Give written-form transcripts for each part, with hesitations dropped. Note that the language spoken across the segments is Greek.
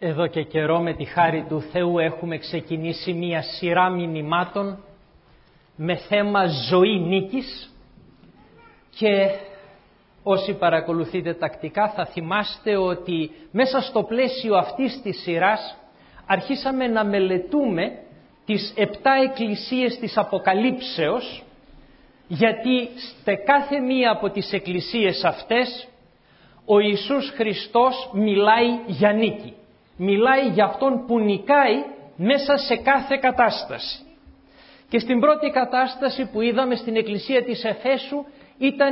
Εδώ και καιρό με τη χάρη του Θεού έχουμε ξεκινήσει μία σειρά μηνυμάτων με θέμα ζωή νίκης και όσοι παρακολουθείτε τακτικά θα θυμάστε ότι μέσα στο πλαίσιο αυτής της σειράς αρχίσαμε να μελετούμε τις 7 εκκλησίες της Αποκαλύψεως, γιατί σε κάθε μία από τις εκκλησίες αυτές ο Ιησούς Χριστός μιλάει για νίκη. Μιλάει για Αυτόν που νικάει μέσα σε κάθε κατάσταση. Και στην πρώτη κατάσταση που είδαμε στην εκκλησία της Εφέσου ήταν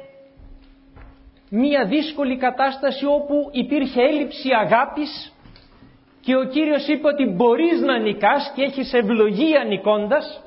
μία δύσκολη κατάσταση όπου υπήρχε έλλειψη αγάπης και ο Κύριος είπε ότι μπορείς να νικάς και έχεις ευλογία νικώντας,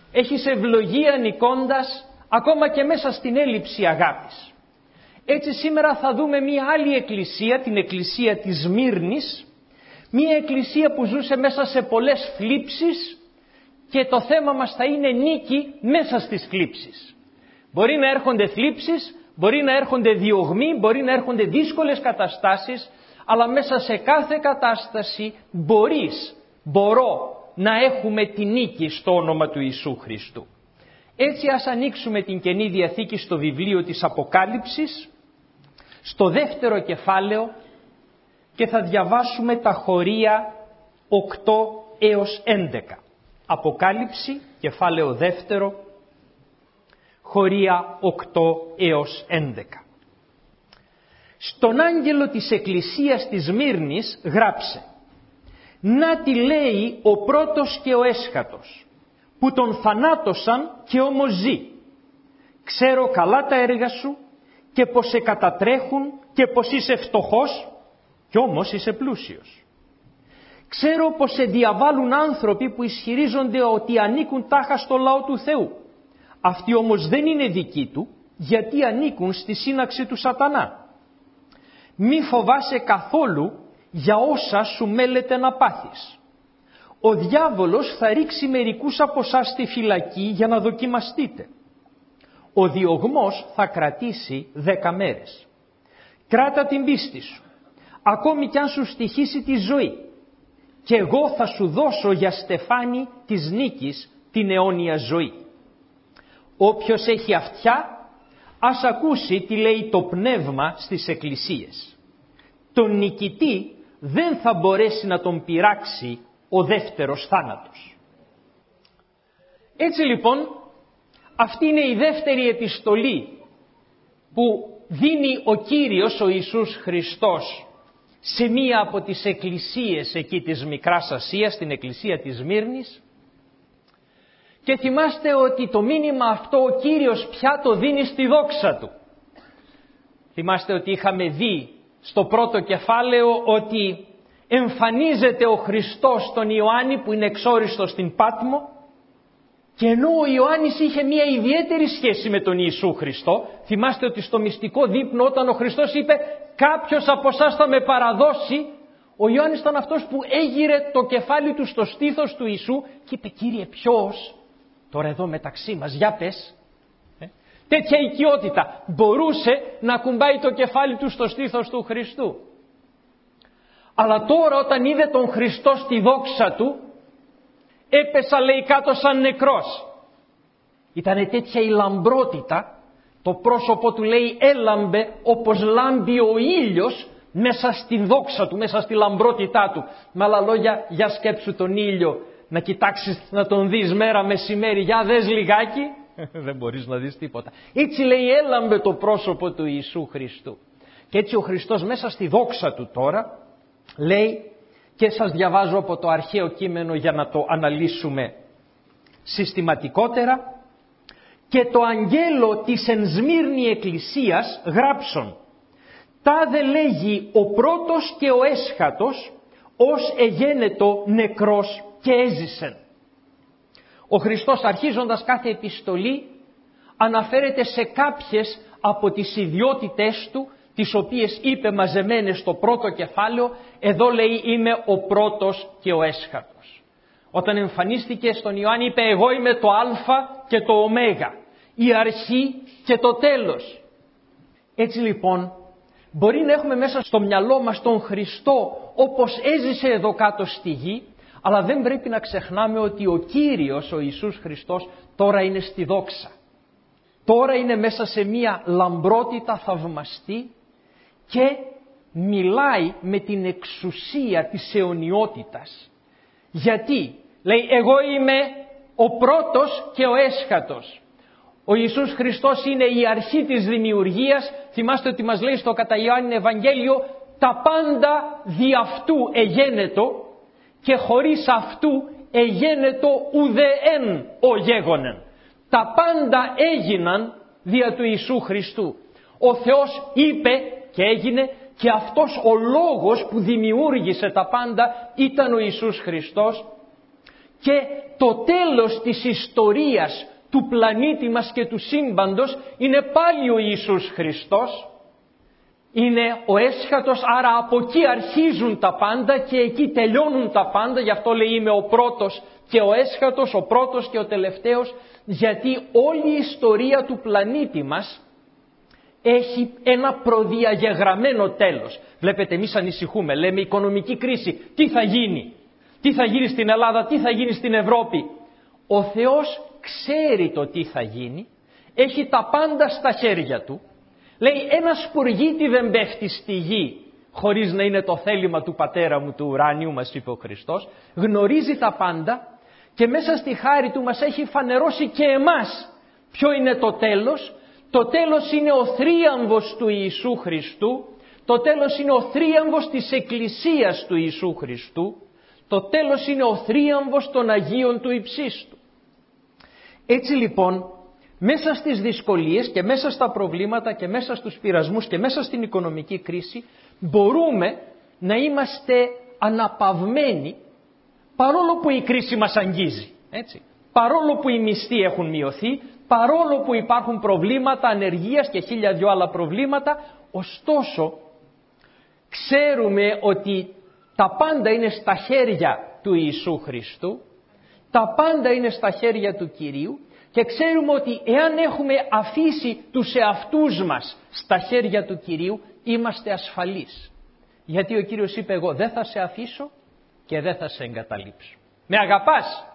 ακόμα και μέσα στην έλλειψη αγάπης. Έτσι σήμερα θα δούμε μία άλλη εκκλησία, την εκκλησία της Σμύρνης, μία εκκλησία που ζούσε μέσα σε πολλές θλίψεις και το θέμα μας θα είναι νίκη μέσα στις θλίψεις. Μπορεί να έρχονται θλίψεις, μπορεί να έρχονται διωγμοί, μπορεί να έρχονται δύσκολες καταστάσεις, αλλά μέσα σε κάθε κατάσταση μπορώ να έχουμε τη νίκη στο όνομα του Ιησού Χριστού. Έτσι ας ανοίξουμε την Καινή Διαθήκη στο βιβλίο της Αποκάλυψης, στο 2ο κεφάλαιο και θα διαβάσουμε τα χωρία 8 έως 11. Αποκάλυψη, κεφάλαιο 2, χωρία 8 έως 11. Στον άγγελο της εκκλησίας της Σμύρνης γράψε: «Να τι λέει ο πρώτος και ο έσχατος, που τον θανάτωσαν και όμως ζει. Ξέρω καλά τα έργα σου και πως σε κατατρέχουν και πως είσαι φτωχός κι όμως είσαι πλούσιος. Ξέρω πως σε διαβάλλουν άνθρωποι που ισχυρίζονται ότι ανήκουν τάχα στο λαό του Θεού. Αυτοί όμως δεν είναι δικοί του, γιατί ανήκουν στη σύναξη του Σατανά. Μη φοβάσαι καθόλου για όσα σου μέλεται να πάθεις. Ο διάβολος θα ρίξει μερικούς από εσάς στη φυλακή για να δοκιμαστείτε. Ο διωγμός θα κρατήσει 10 μέρες. Κράτα την πίστη σου, ακόμη κι αν σου στοιχήσει τη ζωή. Και εγώ θα σου δώσω για στεφάνι της νίκης την αιώνια ζωή. Όποιος έχει αυτιά, ας ακούσει τι λέει το πνεύμα στις εκκλησίες. Τον νικητή δεν θα μπορέσει να τον πειράξει ο δεύτερος θάνατος». Έτσι λοιπόν, αυτή είναι η δεύτερη επιστολή που δίνει ο Κύριος, ο Ιησούς Χριστός, σε μία από τις εκκλησίες εκεί της Μικράς Ασίας, την εκκλησία της Σμύρνης. Και θυμάστε ότι το μήνυμα αυτό ο Κύριος πια το δίνει στη δόξα Του. Θυμάστε ότι είχαμε δει στο πρώτο κεφάλαιο ότι εμφανίζεται ο Χριστός στον Ιωάννη που είναι εξόριστος στην Πάτμο, και ενώ ο Ιωάννης είχε μια ιδιαίτερη σχέση με τον Ιησού Χριστό, θυμάστε ότι στο μυστικό δείπνο όταν ο Χριστός είπε «Κάποιος από εσάς θα με παραδώσει», ο Ιωάννης ήταν αυτός που έγειρε το κεφάλι του στο στήθος του Ιησού και είπε «Κύριε, ποιος?» Τώρα εδώ μεταξύ μας, για πες. Τέτοια οικειότητα μπορούσε να κουμπάει το κεφάλι του στο στήθος του Χριστού. Αλλά τώρα όταν είδε τον Χριστό στη δόξα Του, έπεσα λέει κάτω σαν νεκρός. Ήτανε τέτοια η λαμπρότητα, το πρόσωπο Του λέει έλαμπε όπως λάμπει ο ήλιος μέσα στη δόξα Του, μέσα στη λαμπρότητά Του. Με άλλα λόγια, για σκέψου τον ήλιο, να κοιτάξεις να τον δεις μέρα μεσημέρι, για δες λιγάκι, δεν μπορείς να δεις τίποτα. Έτσι λέει έλαμπε το πρόσωπο του Ιησού Χριστού. Και έτσι ο Χριστός μέσα στη δόξα Του τώρα λέει, και σας διαβάζω από το αρχαίο κείμενο για να το αναλύσουμε συστηματικότερα, «Και το αγγέλο της εν Σμύρνη εκκλησίας γράψον, τάδε λέγει ο πρώτος και ο έσχατος, ως εγένετο νεκρός και έζησεν». Ο Χριστός αρχίζοντας κάθε επιστολή αναφέρεται σε κάποιες από τις ιδιότητες Του, τις οποίες είπε μαζεμένες στο πρώτο κεφάλαιο. Εδώ λέει είμαι ο πρώτος και ο έσχατος. Όταν εμφανίστηκε στον Ιωάννη είπε εγώ είμαι το Α και το Ω, η αρχή και το τέλος. Έτσι λοιπόν Μπορεί να έχουμε μέσα στο μυαλό μας τον Χριστό όπως έζησε εδώ κάτω στη γη, αλλά δεν πρέπει να ξεχνάμε ότι ο Κύριος, ο Ιησούς Χριστός, τώρα είναι στη δόξα. Τώρα είναι μέσα σε μία λαμπρότητα θαυμαστή και μιλάει με την εξουσία της αιωνιότητας. Γιατί? Λέει, εγώ είμαι ο πρώτος και ο έσχατος. Ο Ιησούς Χριστός είναι η αρχή της δημιουργίας. Θυμάστε ότι μας λέει στο κατά Ιωάννη Ευαγγέλιο, τα πάντα δι' αυτού εγένετο και χωρίς αυτού εγένετο ουδέεν ο γέγονεν. Τα πάντα έγιναν δια του Ιησού Χριστού. Ο Θεός είπε και έγινε, και αυτός ο λόγος που δημιούργησε τα πάντα ήταν ο Ιησούς Χριστός, και το τέλος της ιστορίας του πλανήτη μας και του σύμπαντος είναι πάλι ο Ιησούς Χριστός. Είναι ο έσχατος, άρα από εκεί αρχίζουν τα πάντα και εκεί τελειώνουν τα πάντα. Γι' αυτό λέει είμαι ο πρώτος και ο έσχατος, ο πρώτος και ο τελευταίος, γιατί όλη η ιστορία του πλανήτη μας έχει ένα προδιαγεγραμμένο τέλος. Βλέπετε, εμείς ανησυχούμε, λέμε οικονομική κρίση, τι θα γίνει? Τι θα γίνει στην Ελλάδα, τι θα γίνει στην Ευρώπη? Ο Θεός ξέρει το τι θα γίνει, έχει τα πάντα στα χέρια του. Λέει, ένα σπουργίτι δεν πέφτει στη γη χωρίς να είναι το θέλημα του Πατέρα μου του ουράνιου, μας είπε ο Χριστός. Γνωρίζει τα πάντα και μέσα στη χάρη του μας έχει φανερώσει και εμάς ποιο είναι το τέλος. Το τέλος είναι ο θρίαμβος του Ιησού Χριστού. Το τέλος είναι ο θρίαμβος της Εκκλησίας του Ιησού Χριστού. Το τέλος είναι ο θρίαμβος των Αγίων του Υψίστου. Έτσι λοιπόν, μέσα στις δυσκολίες και μέσα στα προβλήματα και μέσα στους πειρασμούς και μέσα στην οικονομική κρίση, μπορούμε να είμαστε αναπαυμένοι, παρόλο που η κρίση μας αγγίζει. Έτσι. Παρόλο που οι μισθοί έχουν μειωθεί, παρόλο που υπάρχουν προβλήματα ανεργίας και 1000 άλλα προβλήματα, ωστόσο ξέρουμε ότι τα πάντα είναι στα χέρια του Ιησού Χριστού, τα πάντα είναι στα χέρια του Κυρίου, και ξέρουμε ότι εάν έχουμε αφήσει τους εαυτούς μας στα χέρια του Κυρίου, είμαστε ασφαλείς. Γιατί ο Κύριος είπε, εγώ δεν θα σε αφήσω και δεν θα σε εγκαταλείψω. Με αγαπάς?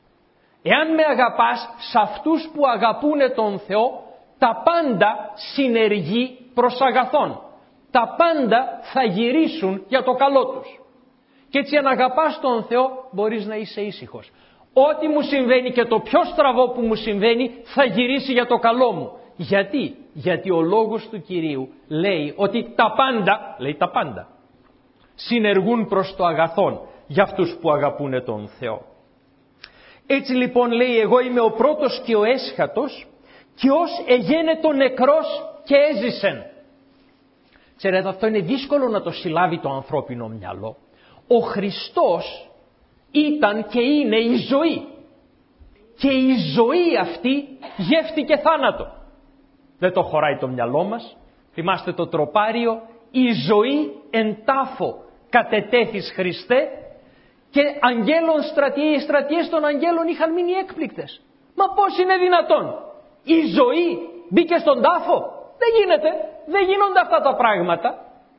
Εάν με αγαπάς, σε αυτούς που αγαπούνε τον Θεό, τα πάντα συνεργεί προς αγαθόν. Τα πάντα θα γυρίσουν για το καλό τους. Και έτσι αν αγαπάς τον Θεό, μπορείς να είσαι ήσυχος. Ό,τι μου συμβαίνει και το πιο στραβό που μου συμβαίνει θα γυρίσει για το καλό μου. Γιατί? Γιατί ο λόγος του Κυρίου λέει ότι τα πάντα, λέει τα πάντα, συνεργούν προς το αγαθόν για αυτούς που αγαπούνε τον Θεό. Έτσι λοιπόν λέει, εγώ είμαι ο πρώτος και ο έσχατος και ως εγένετο νεκρός και έζησεν. Ξέρετε, αυτό είναι δύσκολο να το συλλάβει το ανθρώπινο μυαλό. Ο Χριστός ήταν και είναι η ζωή. Και η ζωή αυτή γεύτηκε θάνατο. Δεν το χωράει το μυαλό μας. Θυμάστε το τροπάριο, η ζωή εν τάφο κατετέθης Χριστέ, και αγγέλων οι στρατιές των αγγέλων είχαν μείνει έκπληκτες. Μα πώς είναι δυνατόν? Η ζωή μπήκε στον τάφο? Δεν γίνεται, δεν γίνονται αυτά τα πράγματα.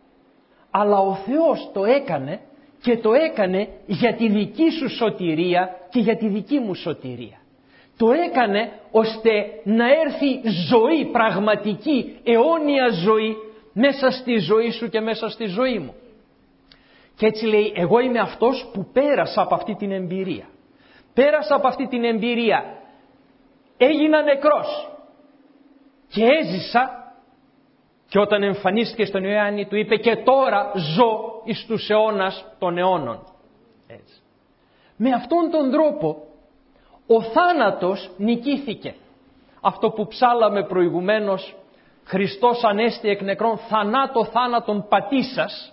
Αλλά ο Θεός το έκανε, και το έκανε για τη δική σου σωτηρία και για τη δική μου σωτηρία. Το έκανε ώστε να έρθει ζωή, πραγματική, αιώνια ζωή, μέσα στη ζωή σου και μέσα στη ζωή μου. Και έτσι λέει, εγώ είμαι αυτός που πέρασα από αυτή την εμπειρία. Πέρασα από αυτή την εμπειρία. Έγινα νεκρός και έζησα, και όταν εμφανίστηκε στον Ιωάννη του είπε, και τώρα ζω εις τους αιώνας των αιώνων. Έτσι. Με αυτόν τον τρόπο ο θάνατος νικήθηκε. Αυτό που ψάλαμε προηγουμένως, Χριστός ανέστη εκ νεκρών, θανάτο θάνατον πατήσας.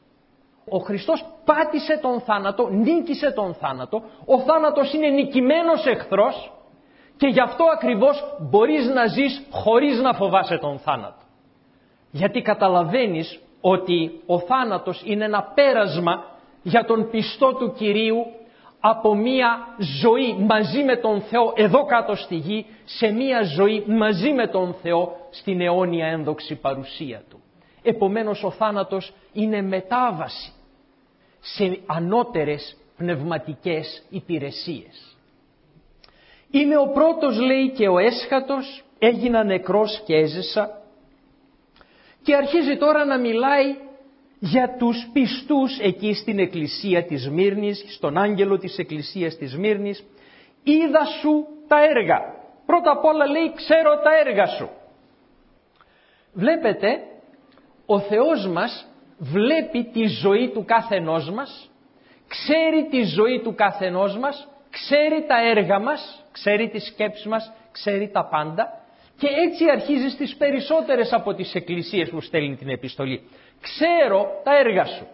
Ο Χριστός πάτησε τον θάνατο, νίκησε τον θάνατο. Ο θάνατος είναι νικημένος εχθρός και γι' αυτό ακριβώς μπορείς να ζεις χωρίς να φοβάσαι τον θάνατο. Γιατί καταλαβαίνεις ότι ο θάνατος είναι ένα πέρασμα για τον πιστό του Κυρίου από μία ζωή μαζί με τον Θεό εδώ κάτω στη γη, σε μία ζωή μαζί με τον Θεό στην αιώνια ένδοξη παρουσία Του. Επομένως ο θάνατος είναι μετάβαση σε ανώτερες πνευματικές υπηρεσίες. Είμαι ο πρώτος, λέει, και ο έσχατος, έγινα νεκρός και έζησα. Και αρχίζει τώρα να μιλάει για τους πιστούς εκεί στην εκκλησία της Σμύρνης, στον άγγελο της εκκλησίας της Σμύρνης. Είδα σου τα έργα. Πρώτα απ' όλα λέει, ξέρω τα έργα σου. Βλέπετε, ο Θεός μας βλέπει τη ζωή του καθενός μας, ξέρει τη ζωή του καθενός μας, ξέρει τα έργα μας, ξέρει τις σκέψεις μας, ξέρει τα πάντα και έτσι αρχίζει στις περισσότερες από τις εκκλησίες που στέλνει την επιστολή. Ξέρω τα έργα σου.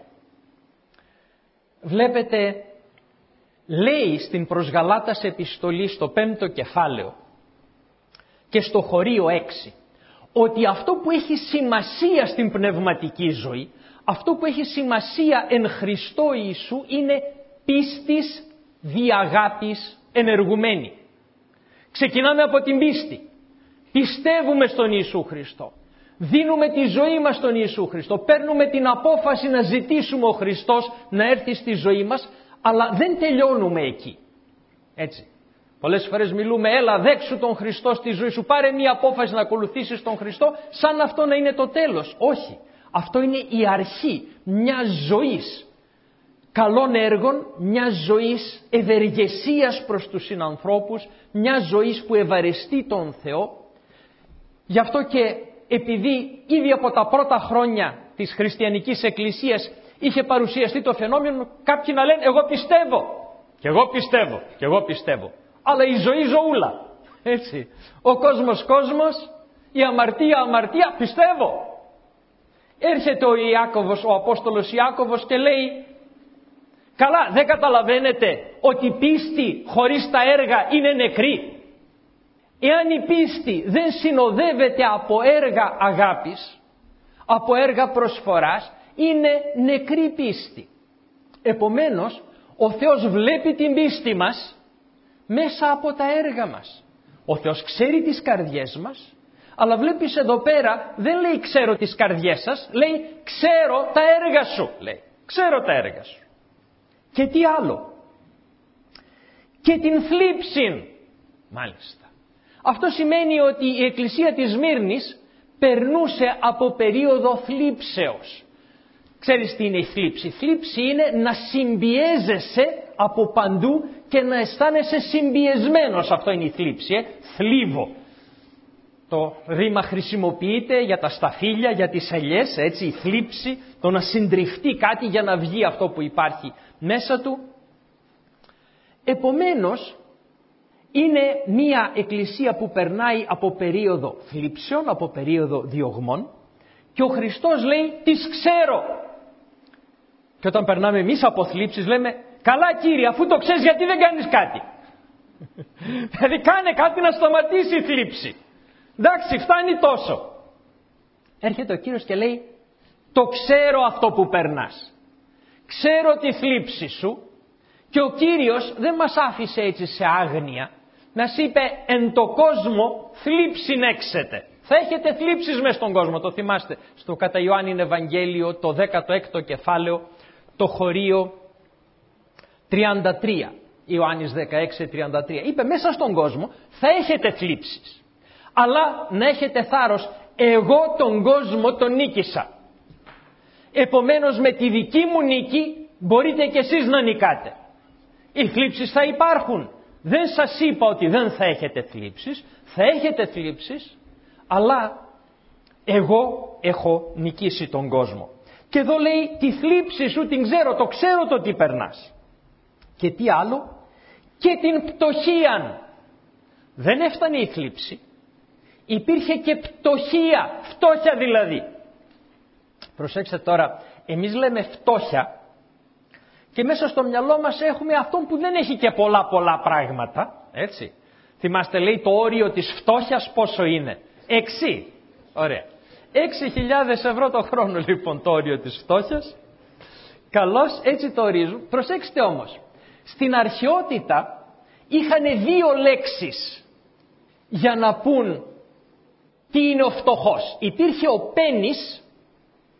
Βλέπετε, λέει στην προς Γαλάτας επιστολή στο 5ο κεφάλαιο και στο χωρίο 6 ότι αυτό που έχει σημασία στην πνευματική ζωή, αυτό που έχει σημασία εν Χριστώ Ιησού είναι πίστης δι' αγάπης ενεργουμένη. Ξεκινάμε από την πίστη. Πιστεύουμε στον Ιησού Χριστό. Δίνουμε τη ζωή μας στον Ιησού Χριστό. Παίρνουμε την απόφαση να ζητήσουμε ο Χριστός να έρθει στη ζωή μας, αλλά δεν τελειώνουμε εκεί. Έτσι. Πολλές φορές μιλούμε, έλα δέξου τον Χριστό στη ζωή σου, πάρε μια απόφαση να ακολουθήσεις τον Χριστό, σαν αυτό να είναι το τέλος. Όχι. Αυτό είναι η αρχή μιας ζωής καλών έργων, μιας ζωής ευεργεσίας προς τους συνανθρώπους, μιας ζωής που ευαρεστεί τον Θεό. Γι' αυτό και επειδή ήδη από τα πρώτα χρόνια της χριστιανικής εκκλησίας είχε παρουσιαστεί το φαινόμενο, κάποιοι να λένε εγώ πιστεύω, και εγώ πιστεύω, και εγώ πιστεύω. Αλλά η ζωή ζωούλα, έτσι. Ο κόσμος, η αμαρτία, πιστεύω. Έρχεται ο Ιάκωβος, ο Απόστολος Ιάκωβος και λέει, καλά, δεν καταλαβαίνετε ότι πίστη χωρίς τα έργα είναι νεκρή. Εάν η πίστη δεν συνοδεύεται από έργα αγάπης, από έργα προσφοράς, είναι νεκρή πίστη. Επομένως, ο Θεός βλέπει την πίστη μας μέσα από τα έργα μας. Ο Θεός ξέρει τις καρδιές μας, αλλά βλέπεις εδώ πέρα δεν λέει ξέρω τις καρδιές σας, λέει ξέρω τα έργα σου. Λέει, ξέρω τα έργα σου. Και τι άλλο? Και την θλίψη. Μάλιστα. Αυτό σημαίνει ότι η εκκλησία της Σμύρνης περνούσε από περίοδο θλίψεως. Ξέρεις τι είναι η θλίψη? Η θλίψη είναι να συμπιέζεσαι από παντού και να αισθάνεσαι συμπιεσμένος. Αυτό είναι η θλίψη. Θλίβω. Το ρήμα χρησιμοποιείται για τα σταφύλια, για τις ελιές, έτσι, η θλίψη, το να συντριχτεί κάτι για να βγει αυτό που υπάρχει μέσα του. Επομένως, είναι μία εκκλησία που περνάει από περίοδο θλίψεων, από περίοδο διωγμών και ο Χριστός λέει τις ξέρω. Και όταν περνάμε εμείς από θλίψεις λέμε καλά Κύριε, αφού το ξέρεις γιατί δεν κάνεις κάτι? Δηλαδή κάνε κάτι να σταματήσει η θλίψη. Εντάξει, φτάνει τόσο. Έρχεται ο Κύριος και λέει το ξέρω αυτό που περνάς. Ξέρω τη θλίψη σου. Και ο Κύριος δεν μας άφησε έτσι σε άγνοια. Μας είπε εν το κόσμο θλίψην έξετε. Θα έχετε θλίψεις μες στον κόσμο. Το θυμάστε στο κατά Ιωάννην Ευαγγέλιο το 16ο κεφάλαιο το χωρίο 33. Ιωάννης 16:33. Είπε μέσα στον κόσμο θα έχετε θλίψεις. Αλλά να έχετε θάρρος. Εγώ τον κόσμο τον νίκησα. Επομένως με τη δική μου νίκη μπορείτε κι εσείς να νικάτε. Οι θλίψεις θα υπάρχουν. Δεν σας είπα ότι δεν θα έχετε θλίψεις. Θα έχετε θλίψεις. Αλλά εγώ έχω νικήσει τον κόσμο. Και εδώ λέει τη θλίψη σου την ξέρω. Το ξέρω το τι περνάς. Και τι άλλο? Και την πτωχίαν. Δεν έφτανε η θλίψη. Υπήρχε και πτωχία. Φτώχεια δηλαδή. Προσέξτε τώρα. Εμείς λέμε φτώχεια. Και μέσα στο μυαλό μας έχουμε αυτόν που δεν έχει και πολλά πράγματα, έτσι. Θυμάστε λέει το όριο της φτώχειας πόσο είναι? 6. Ωραία. 6.000 ευρώ το χρόνο λοιπόν το όριο της φτώχειας. Καλώς έτσι το ορίζουν. Προσέξτε όμως. Στην αρχαιότητα είχαν 2 λέξεις για να πούν τι είναι ο φτωχός. Υπήρχε ο πένης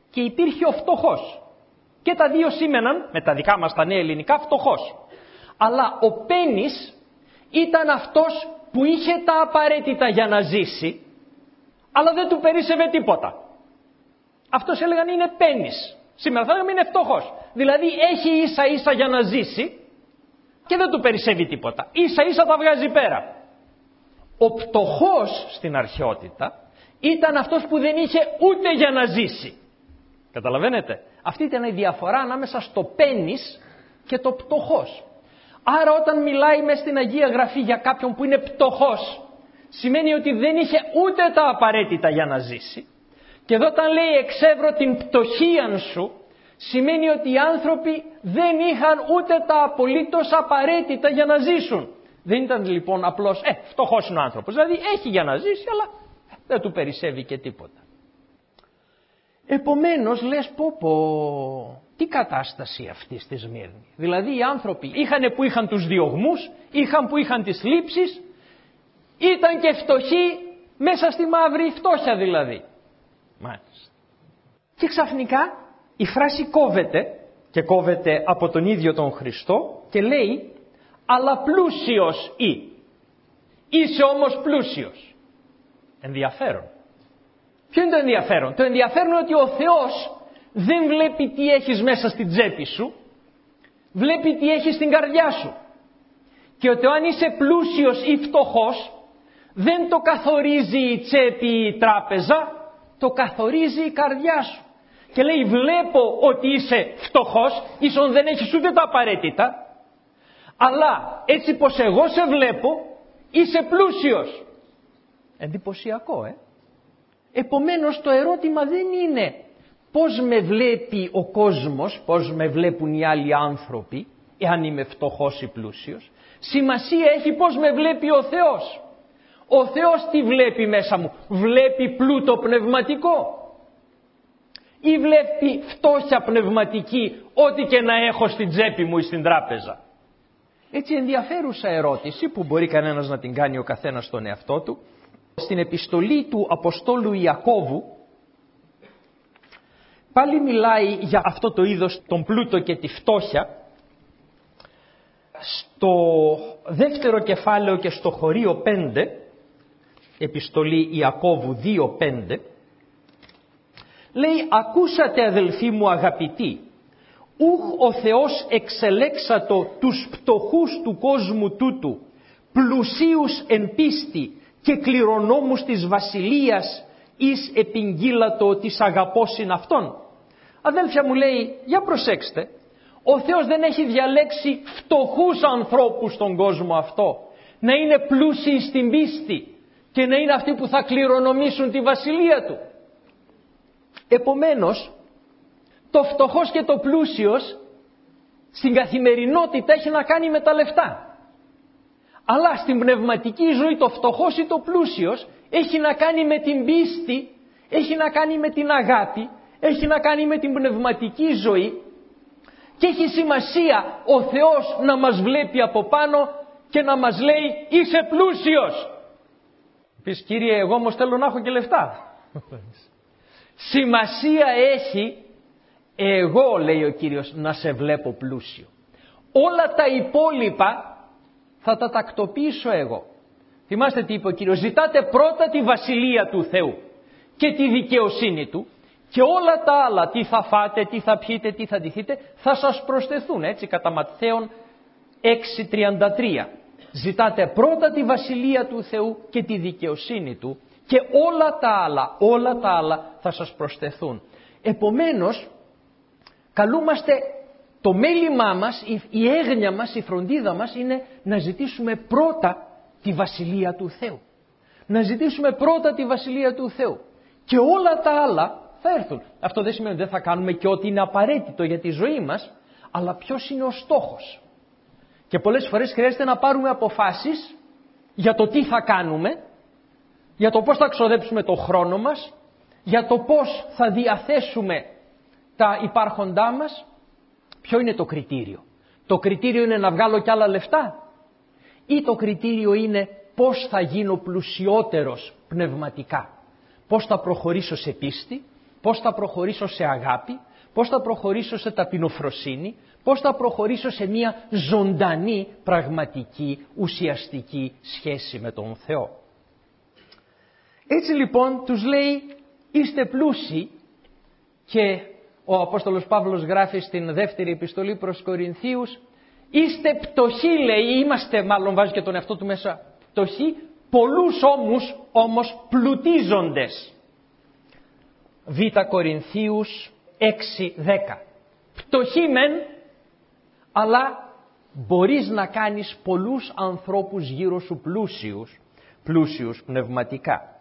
και υπήρχε ο φτωχός. Και τα δύο σήμαιναν, με τα δικά μας τα νέα ελληνικά, φτωχός. Αλλά ο πένης ήταν αυτός που είχε τα απαραίτητα για να ζήσει, αλλά δεν του περίσσευε τίποτα. Αυτός έλεγαν είναι πένης. Σήμερα θα λέγαμε είναι φτωχός. Δηλαδή έχει ίσα ίσα για να ζήσει και δεν του περισσεύει τίποτα. Ίσα ίσα τα βγάζει πέρα. Ο πτωχός στην αρχαιότητα ήταν αυτός που δεν είχε ούτε για να ζήσει. Καταλαβαίνετε. Αυτή ήταν η διαφορά ανάμεσα στο πένης και το πτωχός. Άρα όταν μιλάει μες στην Αγία Γραφή για κάποιον που είναι πτωχός, σημαίνει ότι δεν είχε ούτε τα απαραίτητα για να ζήσει. Και εδώ όταν λέει εξεύρω την πτωχίαν σου, σημαίνει ότι οι άνθρωποι δεν είχαν ούτε τα απολύτως απαραίτητα για να ζήσουν. Δεν ήταν λοιπόν απλώς φτωχός είναι ο άνθρωπος, δηλαδή έχει για να ζήσει αλλά δεν του περισσεύει και τίποτα. Επομένως λες τι κατάσταση αυτή στη Σμύρνη. Δηλαδή οι άνθρωποι είχαν που είχαν τους διωγμούς, είχαν που είχαν τις λήψεις, ήταν και φτωχοί μέσα στη μαύρη φτώχεια δηλαδή. Μάλιστα. Και ξαφνικά η φράση κόβεται και κόβεται από τον ίδιο τον Χριστό και λέει αλλά πλούσιος ή. Είσαι όμως πλούσιος. Ενδιαφέρον. Ποιο είναι το ενδιαφέρον? Το ενδιαφέρον είναι ότι ο Θεός δεν βλέπει τι έχεις μέσα στην τσέπη σου, βλέπει τι έχεις στην καρδιά σου. Και ότι αν είσαι πλούσιος ή φτωχός, δεν το καθορίζει η τσέπη ή η τράπεζα, το καθορίζει η καρδιά σου. Και λέει βλέπω ότι είσαι φτωχός, ίσον δεν έχεις ούτε τα απαραίτητα, αλλά έτσι πως εγώ σε βλέπω είσαι πλούσιος. Εντυπωσιακό Επομένως το ερώτημα δεν είναι πώς με βλέπει ο κόσμος, πώς με βλέπουν οι άλλοι άνθρωποι, εάν είμαι φτωχός ή πλούσιος. Σημασία έχει πώς με βλέπει ο Θεός. Ο Θεός τι βλέπει μέσα μου? Βλέπει πλούτο πνευματικό ή βλέπει φτώχεια πνευματική, ό,τι και να έχω στην τσέπη μου ή στην τράπεζα? Έτσι ενδιαφέρουσα ερώτηση που μπορεί κανένας να την κάνει ο καθένας στον εαυτό του. Στην επιστολή του Αποστόλου Ιακώβου πάλι μιλάει για αυτό το είδος τον πλούτο και τη φτώχεια. Στο δεύτερο κεφάλαιο και στο χωρίο 5, επιστολή Ιακώβου 2:5, λέει «Ακούσατε αδελφοί μου αγαπητοί, ούχ ο Θεός εξελέξατο τους πτωχούς του κόσμου τούτου, πλουσίους εν πίστη και κληρονόμους της βασιλείας εις επιγγείλατο της αγαπώσιν αυτών». Αδέλφια μου λέει, για προσέξτε, ο Θεός δεν έχει διαλέξει φτωχούς ανθρώπους στον κόσμο αυτό να είναι πλούσιοι στην πίστη και να είναι αυτοί που θα κληρονομήσουν τη βασιλεία του. Επομένως, το φτωχός και το πλούσιος στην καθημερινότητα έχει να κάνει με τα λεφτά. Αλλά στην πνευματική ζωή το φτωχός ή το πλούσιος έχει να κάνει με την πίστη, έχει να κάνει με την αγάπη, έχει να κάνει με την πνευματική ζωή και έχει σημασία ο Θεός να μας βλέπει από πάνω και να μας λέει είσαι πλούσιος. Πεις Κύριε εγώ όμως θέλω να έχω και λεφτά. Σημασία έχει εγώ, λέει ο Κύριος, να σε βλέπω πλούσιο. Όλα τα υπόλοιπα θα τα τακτοποιήσω εγώ. Θυμάστε τι είπε ο Κύριος, ζητάτε πρώτα τη βασιλεία του Θεού και τη δικαιοσύνη του και όλα τα άλλα, τι θα φάτε, τι θα πιείτε, τι θα ντυθείτε, θα σας προσθεθούν, έτσι κατά Ματθαίον 6:33. Ζητάτε πρώτα τη βασιλεία του Θεού και τη δικαιοσύνη του και όλα τα άλλα θα σας προσθεθούν. Επομένως, καλούμαστε, το μέλημά μας, η έγνοια μας, η φροντίδα μας είναι να ζητήσουμε πρώτα τη βασιλεία του Θεού. Να ζητήσουμε πρώτα τη βασιλεία του Θεού και όλα τα άλλα θα έρθουν. Αυτό δεν σημαίνει ότι δεν θα κάνουμε και ό,τι είναι απαραίτητο για τη ζωή μας, αλλά ποιος είναι ο στόχος. Και πολλές φορές χρειάζεται να πάρουμε αποφάσεις για το τι θα κάνουμε, για το πώς θα ξοδέψουμε το χρόνο μας, για το πώς θα διαθέσουμε τα υπάρχοντά μας. Ποιο είναι το κριτήριο? Το κριτήριο είναι να βγάλω κι άλλα λεφτά ή το κριτήριο είναι πώς θα γίνω πλουσιότερος πνευματικά, πώς θα προχωρήσω σε πίστη, πώς θα προχωρήσω σε αγάπη, πώς θα προχωρήσω σε ταπεινοφροσύνη, πώς θα προχωρήσω σε μια ζωντανή, πραγματική, ουσιαστική σχέση με τον Θεό. Έτσι λοιπόν τους λέει, είστε πλούσιοι, και ο Απόστολος Παύλος γράφει στην δεύτερη επιστολή προς Κορινθίους, είστε πτωχοί, λέει, είμαστε, μάλλον βάζει και τον εαυτό του μέσα, πτωχοί, πολλούς όμως πλουτίζοντες. Β Κορινθίους 6:10. Πτωχοί μεν, αλλά μπορείς να κάνεις πολλούς ανθρώπους γύρω σου πλούσιους πνευματικά.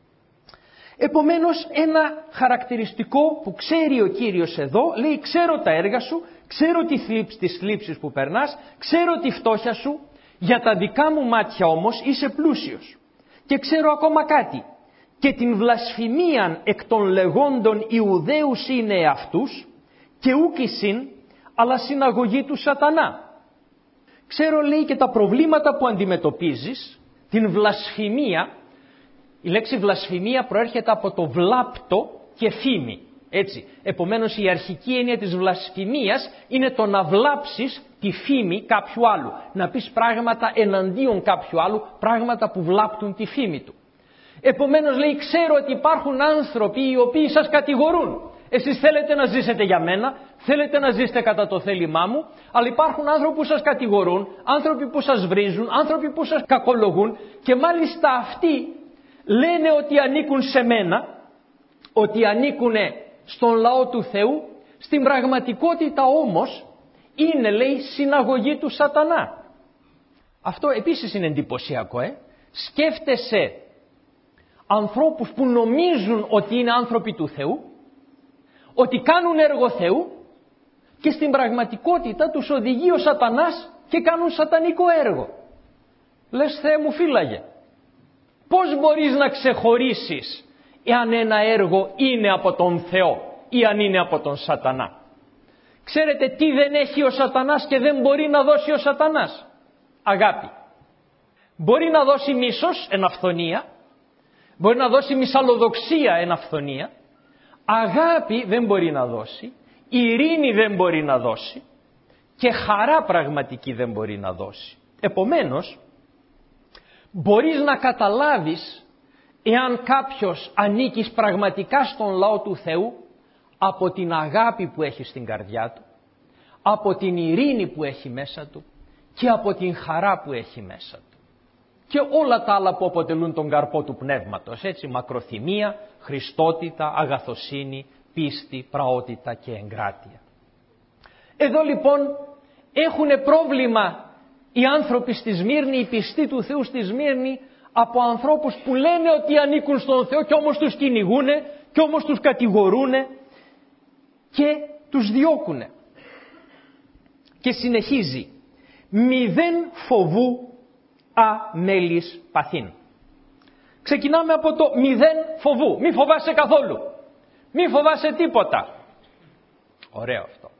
Επομένως, ένα χαρακτηριστικό που ξέρει ο Κύριος εδώ, λέει, ξέρω τα έργα σου, ξέρω τις θλίψεις που περνάς, ξέρω τη φτώχεια σου, για τα δικά μου μάτια όμως είσαι πλούσιος. Και ξέρω ακόμα κάτι, και την βλασφημίαν εκ των λεγόντων Ιουδαίους είναι αυτούς, και ούκησιν, αλλά συναγωγή του σατανά. Ξέρω, λέει, και τα προβλήματα που αντιμετωπίζεις, την βλασφημία. Η λέξη βλασφημία προέρχεται από το βλάπτο και φήμη. Έτσι. Επομένως η αρχική έννοια της βλασφημίας είναι το να βλάψεις τη φήμη κάποιου άλλου. Να πεις πράγματα εναντίον κάποιου άλλου, πράγματα που βλάπτουν τη φήμη του. Επομένως, λέει, ξέρω ότι υπάρχουν άνθρωποι οι οποίοι σας κατηγορούν. Εσείς θέλετε να ζήσετε για μένα, θέλετε να ζήσετε κατά το θέλημά μου, αλλά υπάρχουν άνθρωποι που σας κατηγορούν, άνθρωποι που σας βρίζουν, άνθρωποι που σας κακολογούν, και μάλιστα αυτοί λένε ότι ανήκουν σε μένα, ότι ανήκουν στον λαό του Θεού, στην πραγματικότητα όμως είναι, λέει, συναγωγή του σατανά. Αυτό επίσης είναι εντυπωσιακό, Σκέφτεσαι ανθρώπους που νομίζουν ότι είναι άνθρωποι του Θεού, ότι κάνουν έργο Θεού, και στην πραγματικότητα τους οδηγεί ο σατανάς και κάνουν σατανικό έργο. Λες, Θεέ μου, φύλαγε. Πώς μπορείς να ξεχωρίσεις εάν ένα έργο είναι από τον Θεό ή αν είναι από τον σατανά? Ξέρετε τι δεν έχει ο σατανάς και δεν μπορεί να δώσει ο σατανάς? Αγάπη. Μπορεί να δώσει μίσος, εν αυθονία, μπορεί να δώσει μυσαλλοδοξία, εν αυθονία, αγάπη δεν μπορεί να δώσει, ειρήνη δεν μπορεί να δώσει και χαρά πραγματική δεν μπορεί να δώσει. Επομένως, μπορείς να καταλάβεις εάν κάποιος ανήκει πραγματικά στον λαό του Θεού από την αγάπη που έχει στην καρδιά του, από την ειρήνη που έχει μέσα του και από την χαρά που έχει μέσα του. Και όλα τα άλλα που αποτελούν τον καρπό του πνεύματος, έτσι, μακροθυμία, χριστότητα, αγαθοσύνη, πίστη, πραότητα και εγκράτεια. Εδώ λοιπόν έχουν πρόβλημα οι άνθρωποι στη Σμύρνη, οι πιστοί του Θεού στη Σμύρνη, από ανθρώπους που λένε ότι ανήκουν στον Θεό και όμως τους κυνηγούνε και όμως τους κατηγορούνε και τους διώκουνε. Και συνεχίζει, μηδέν φοβού αμέλης παθήν. Ξεκινάμε από το μηδέν φοβού. Μη φοβάσαι καθόλου. Μη φοβάσαι τίποτα. Ωραίο αυτό.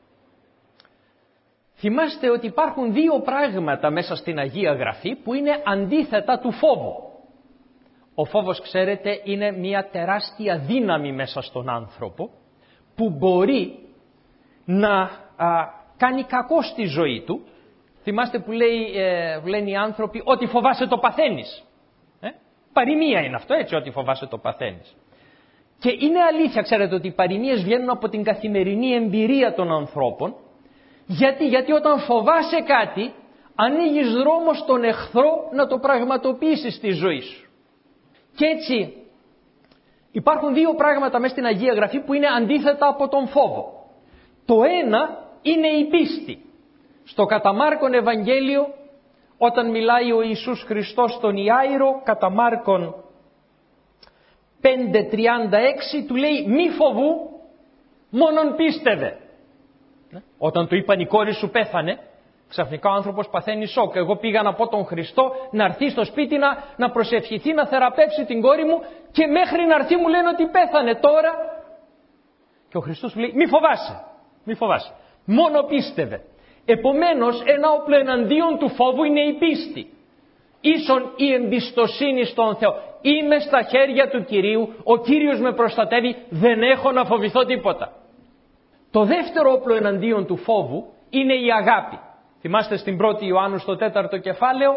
Θυμάστε ότι υπάρχουν δύο πράγματα μέσα στην Αγία Γραφή που είναι αντίθετα του φόβου. Ο φόβος, ξέρετε, είναι μια τεράστια δύναμη μέσα στον άνθρωπο που μπορεί να κάνει κακό στη ζωή του. Θυμάστε που λένε οι άνθρωποι ότι φοβάσαι το παθαίνεις. Παροιμία είναι αυτό, έτσι, ότι φοβάσαι το παθαίνεις. Και είναι αλήθεια, ξέρετε, ότι οι παροιμίες βγαίνουν από την καθημερινή εμπειρία των ανθρώπων. Γιατί όταν φοβάσαι κάτι, ανοίγεις δρόμο στον εχθρό να το πραγματοποιήσεις στη ζωή σου. Και έτσι υπάρχουν δύο πράγματα μέσα στην Αγία Γραφή που είναι αντίθετα από τον φόβο. Το ένα είναι η πίστη. Στο κατά Μάρκον Ευαγγέλιο, όταν μιλάει ο Ιησούς Χριστός στον Ιάηρο, κατά Μάρκον 5:36, του λέει μη φοβού, μόνον πίστευε. Όταν του είπαν η κόρη σου πέθανε, ξαφνικά ο άνθρωπος παθαίνει σοκ. Εγώ πήγα να πω τον Χριστό να έρθει στο σπίτι να προσευχηθεί, να θεραπεύσει την κόρη μου και μέχρι να έρθει μου λένε ότι πέθανε τώρα. Και ο Χριστός του λέει μη φοβάσαι, μόνο πίστευε. Επομένως ένα όπλο εναντίον του φόβου είναι η πίστη. Ίσον η εμπιστοσύνη στον Θεό. είμαι στα χέρια του Κυρίου, ο Κύριος με προστατεύει, δεν έχω να φοβηθώ τίποτα. Το δεύτερο όπλο εναντίον του φόβου είναι η αγάπη. Θυμάστε στην 1η Ιωάννου στο 4ο κεφάλαιο,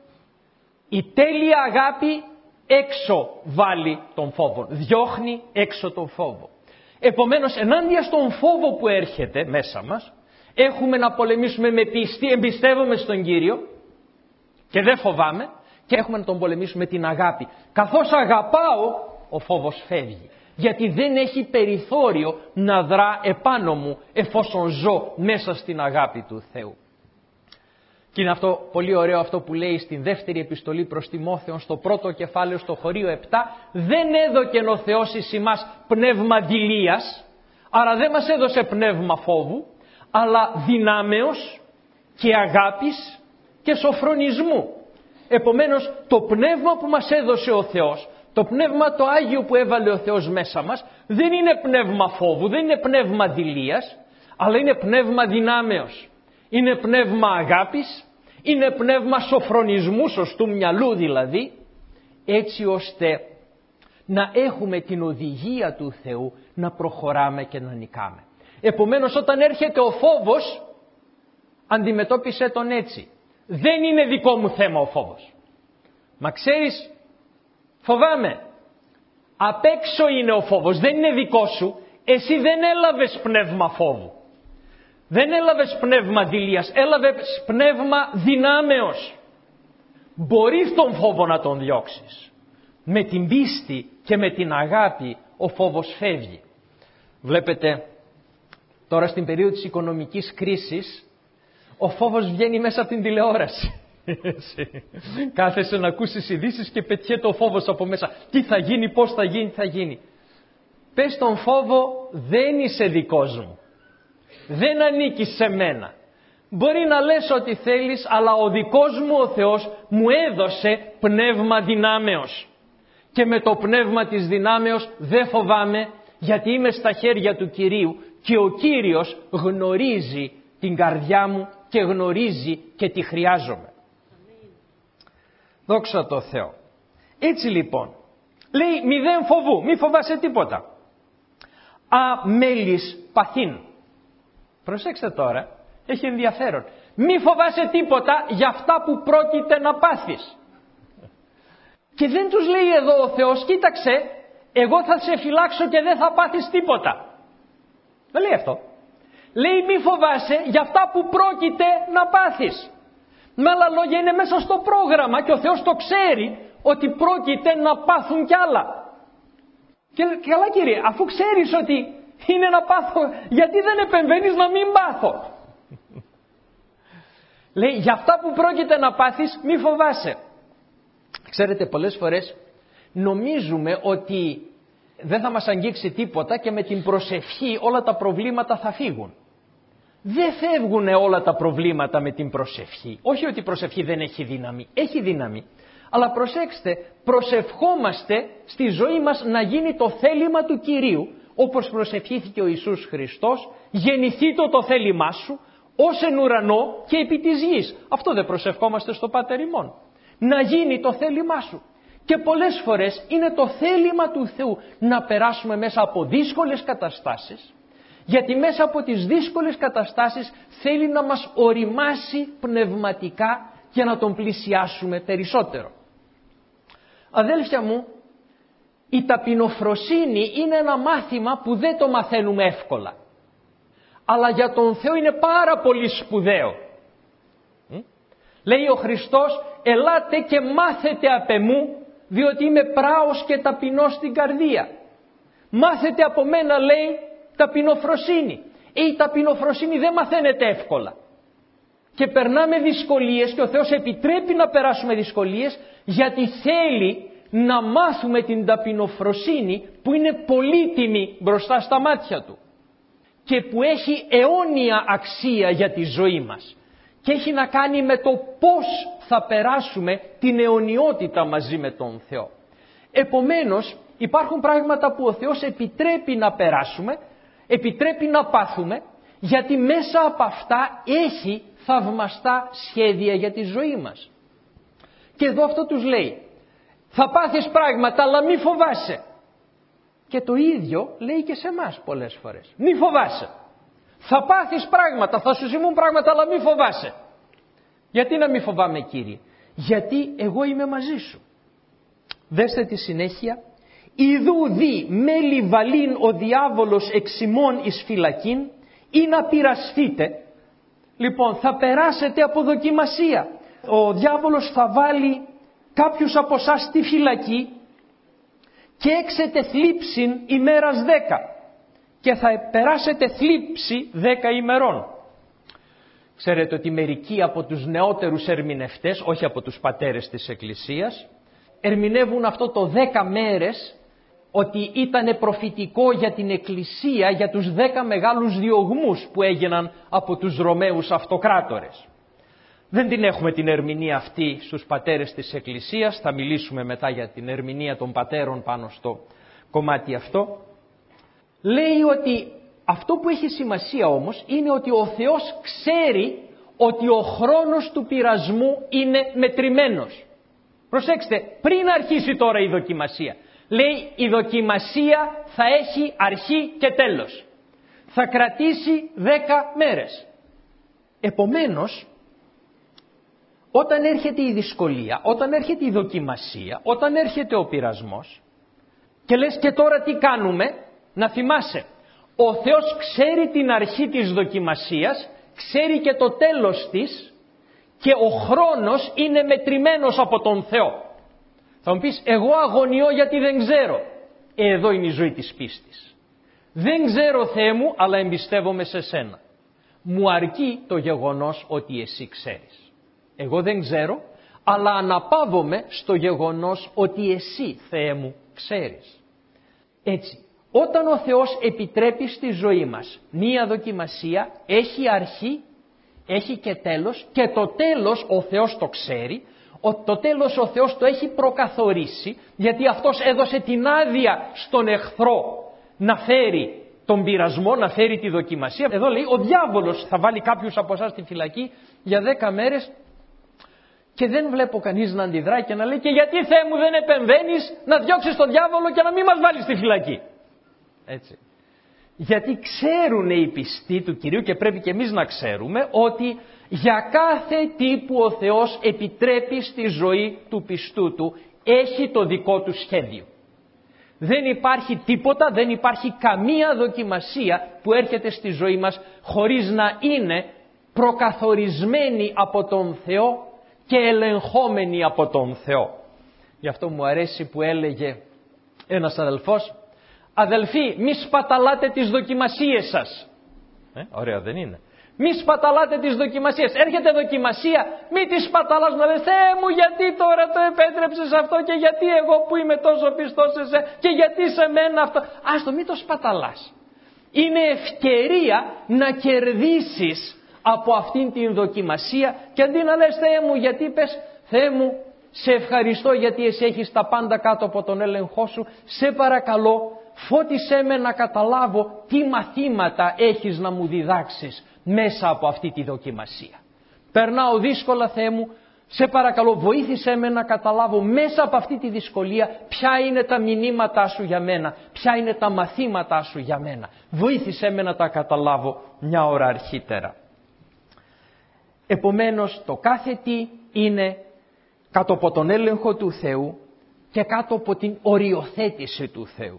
η τέλεια αγάπη έξω βάλει τον φόβο, διώχνει έξω τον φόβο. Επομένως, ενάντια στον φόβο που έρχεται μέσα μας, έχουμε να πολεμήσουμε με πίστη, εμπιστεύομαι στον Κύριο και δεν φοβάμαι, και έχουμε να τον πολεμήσουμε με την αγάπη. Καθώς αγαπάω, ο φόβος φεύγει. Γιατί δεν έχει περιθώριο να δρά επάνω μου εφόσον ζω μέσα στην αγάπη του Θεού. Και είναι αυτό πολύ ωραίο αυτό που λέει στην δεύτερη επιστολή προς Τιμόθεον, στο 1ο κεφάλαιο, στο χωρίο 7, δεν έδωκεν ο Θεός εις ημάς πνεύμα δειλίας, άρα δεν μας έδωσε πνεύμα φόβου, αλλά δυνάμεως και αγάπης και σοφρονισμού. Επομένως, το πνεύμα που μας έδωσε ο Θεός, το πνεύμα το Άγιο που έβαλε ο Θεός μέσα μας, δεν είναι πνεύμα φόβου, δεν είναι πνεύμα δειλίας, αλλά είναι πνεύμα δυνάμεως. Είναι πνεύμα αγάπης, είναι πνεύμα σοφρονισμού, σωστού μυαλού δηλαδή, έτσι ώστε να έχουμε την οδηγία του Θεού να προχωράμε και να νικάμε. Επομένως, όταν έρχεται ο φόβος, αντιμετώπισε τον έτσι. Δεν είναι δικό μου θέμα ο φόβος. Μα ξέρεις, φοβάμαι. Απ' έξω είναι ο φόβος, δεν είναι δικό σου. Εσύ δεν έλαβες πνεύμα φόβου. Δεν έλαβες πνεύμα δειλίας, έλαβες πνεύμα δυνάμεως. Μπορείς τον φόβο να τον διώξεις. Με την πίστη και με την αγάπη ο φόβος φεύγει. Βλέπετε, τώρα στην περίοδο της οικονομικής κρίσης, ο φόβος βγαίνει μέσα από την τηλεόραση. Κάθεσαι να ακούσεις ειδήσεις και πετιέται ο φόβος από μέσα. Τι θα γίνει, πώς θα γίνει, τι θα γίνει. Πες τον φόβο, δεν είσαι δικός μου. Δεν ανήκεις σε μένα. Μπορεί να λες ό,τι θέλεις, αλλά ο δικός μου ο Θεός μου έδωσε πνεύμα δυνάμεως. Και με το πνεύμα της δυνάμεως δεν φοβάμαι, γιατί είμαι στα χέρια του Κυρίου και ο Κύριος γνωρίζει την καρδιά μου και γνωρίζει και τι χρειάζομαι. Δόξα τω Θεώ. Έτσι λοιπόν, λέει μηδέν φοβού, μη φοβάσαι τίποτα. Αμέλης παθήν. Προσέξτε τώρα, έχει ενδιαφέρον. Μη φοβάσαι τίποτα για αυτά που πρόκειται να πάθεις. Και δεν τους λέει εδώ ο Θεός, κοίταξε, εγώ θα σε φυλάξω και δεν θα πάθεις τίποτα. Δεν λέει αυτό. Λέει μη φοβάσαι για αυτά που πρόκειται να πάθεις. Με άλλα λόγια, είναι μέσα στο πρόγραμμα και ο Θεός το ξέρει ότι πρόκειται να πάθουν κι άλλα. Και καλά Κύριε, αφού ξέρεις ότι είναι να πάθω, γιατί δεν επεμβαίνεις να μην πάθω. Λέει για αυτά που πρόκειται να πάθεις μη φοβάσαι. Ξέρετε, πολλές φορές νομίζουμε ότι δεν θα μας αγγίξει τίποτα και με την προσευχή όλα τα προβλήματα θα φύγουν. Δεν φεύγουν όλα τα προβλήματα με την προσευχή. Όχι ότι η προσευχή δεν έχει δύναμη. Έχει δύναμη. Αλλά προσέξτε, προσευχόμαστε στη ζωή μας να γίνει το θέλημα του Κυρίου, όπως προσευχήθηκε ο Ιησούς Χριστός, γεννηθεί το θέλημά σου, ως εν ουρανό και επί της γης. Αυτό δεν προσευχόμαστε στο Πάτερ ημών. Να γίνει το θέλημά σου. Και πολλές φορές είναι το θέλημα του Θεού να περάσουμε μέσα από δύσκολες καταστάσεις, γιατί μέσα από τις δύσκολες καταστάσεις θέλει να μας οριμάσει πνευματικά και να τον πλησιάσουμε περισσότερο. Αδέλφια μου, η ταπεινοφροσύνη είναι ένα μάθημα που δεν το μαθαίνουμε εύκολα. Αλλά για τον Θεό είναι πάρα πολύ σπουδαίο. Λέει ο Χριστός, ελάτε και μάθετε απ' εμού, διότι είμαι πράος και ταπεινός στην καρδία. Μάθετε από μένα, λέει, ταπεινοφροσύνη. Η ταπεινοφροσύνη δεν μαθαίνεται εύκολα. Και περνάμε δυσκολίες και ο Θεός επιτρέπει να περάσουμε δυσκολίες, γιατί θέλει να μάθουμε την ταπεινοφροσύνη που είναι πολύτιμη μπροστά στα μάτια Του και που έχει αιώνια αξία για τη ζωή μας. Και έχει να κάνει με το πώς θα περάσουμε την αιωνιότητα μαζί με τον Θεό. Επομένως, υπάρχουν πράγματα που ο Θεός επιτρέπει να περάσουμε, επιτρέπει να πάθουμε, γιατί μέσα από αυτά έχει θαυμαστά σχέδια για τη ζωή μας. Και εδώ αυτό τους λέει, Θα πάθεις πράγματα, αλλά μη φοβάσαι. Και το ίδιο λέει και σε εμάς πολλές φορές. Μη φοβάσαι. Θα πάθεις πράγματα, θα σου συμβούν πράγματα, αλλά μη φοβάσαι. Γιατί να μη φοβάμαι, Κύριε? Γιατί εγώ είμαι μαζί σου. Δέστε τη συνέχεια. Ιδού δι μέλη βαλήν ο διάβολος εξημών εις φυλακήν, ή να πειραστείτε. Λοιπόν, θα περάσετε από δοκιμασία. Ο διάβολος θα βάλει κάποιους από εσάς στη φυλακή και έξετε θλίψην ημέρας 10 και θα περάσετε θλίψη 10 ημερών. Ξέρετε ότι μερικοί από τους νεότερους ερμηνευτές, όχι από τους πατέρες της Εκκλησίας, ερμηνεύουν αυτό το 10 μέρες ότι ήταν προφητικό για την Εκκλησία, για τους 10 μεγάλους διωγμούς που έγιναν από τους Ρωμαίους αυτοκράτορες. Δεν την έχουμε την ερμηνεία αυτή στους πατέρες της Εκκλησίας, θα μιλήσουμε μετά για την ερμηνεία των πατέρων πάνω στο κομμάτι αυτό. Λέει ότι αυτό που έχει σημασία όμως είναι ότι ο Θεός ξέρει ότι ο χρόνος του πειρασμού είναι μετρημένος. Προσέξτε, πριν αρχίσει τώρα η δοκιμασία. Λέει η δοκιμασία θα έχει αρχή και τέλος. Θα κρατήσει 10 μέρες. Επομένως, όταν έρχεται η δυσκολία, όταν έρχεται η δοκιμασία, όταν έρχεται ο πειρασμός και λες και τώρα τι κάνουμε, να θυμάσαι, ο Θεός ξέρει την αρχή της δοκιμασίας, ξέρει και το τέλος της και ο χρόνος είναι μετρημένος από τον Θεό. Θα μου πεις, εγώ αγωνιώ γιατί δεν ξέρω. Εδώ είναι η ζωή της πίστης. Δεν ξέρω, Θεέ μου, αλλά εμπιστεύομαι σε σένα. Μου αρκεί το γεγονός ότι εσύ ξέρεις. Εγώ δεν ξέρω, αλλά αναπαύομαι στο γεγονός ότι εσύ, Θεέ μου, ξέρεις. Έτσι, όταν ο Θεός επιτρέπει στη ζωή μας μία δοκιμασία, έχει αρχή, έχει και τέλος, και το τέλος ο Θεός το ξέρει, το τέλος ο Θεός το έχει προκαθορίσει, γιατί Αυτός έδωσε την άδεια στον εχθρό να φέρει τον πειρασμό, να φέρει τη δοκιμασία. Εδώ λέει ο διάβολος θα βάλει κάποιους από εσάς στη φυλακή για 10 μέρες και δεν βλέπω κανείς να αντιδράει και να λέει και γιατί, Θεέ μου, δεν επεμβαίνεις να διώξεις τον διάβολο και να μην μας βάλεις στη φυλακή. Έτσι. Γιατί ξέρουν οι πιστοί του Κυρίου και πρέπει και εμείς να ξέρουμε ότι για κάθε τι που ο Θεός επιτρέπει στη ζωή του πιστού του έχει το δικό του σχέδιο. Δεν υπάρχει τίποτα, δεν υπάρχει καμία δοκιμασία που έρχεται στη ζωή μας χωρίς να είναι προκαθορισμένη από τον Θεό και ελεγχόμενη από τον Θεό. Γι' αυτό μου αρέσει που έλεγε ένας αδελφός, αδελφοί, μη σπαταλάτε τις δοκιμασίες σας. Ωραία δεν είναι? Μη σπαταλάτε τις δοκιμασίες. Έρχεται δοκιμασία, μη τις σπαταλάς να λες, Θεέ μου, γιατί τώρα το επέτρεψες αυτό και γιατί εγώ που είμαι τόσο πιστός σε εσένα και γιατί σε μένα αυτό. Άστο, μη το σπαταλάς. Είναι ευκαιρία να κερδίσεις από αυτήν την δοκιμασία και αντί να λες, Θεέ μου, γιατί πες, Θεέ μου, σε ευχαριστώ γιατί εσύ έχεις τα πάντα κάτω από τον έλεγχό σου, σε παρακαλώ, φώτισέ με να καταλάβω τι μαθήματα έχεις να μου διδάξεις μέσα από αυτή τη δοκιμασία. Περνάω δύσκολα, Θεέ μου, σε παρακαλώ βοήθησέ με να καταλάβω μέσα από αυτή τη δυσκολία ποια είναι τα μηνύματά σου για μένα, ποια είναι τα μαθήματά σου για μένα. Βοήθησέ με να τα καταλάβω μια ώρα αρχίτερα. Επομένως το κάθε τι είναι κάτω από τον έλεγχο του Θεού και κάτω από την οριοθέτηση του Θεού.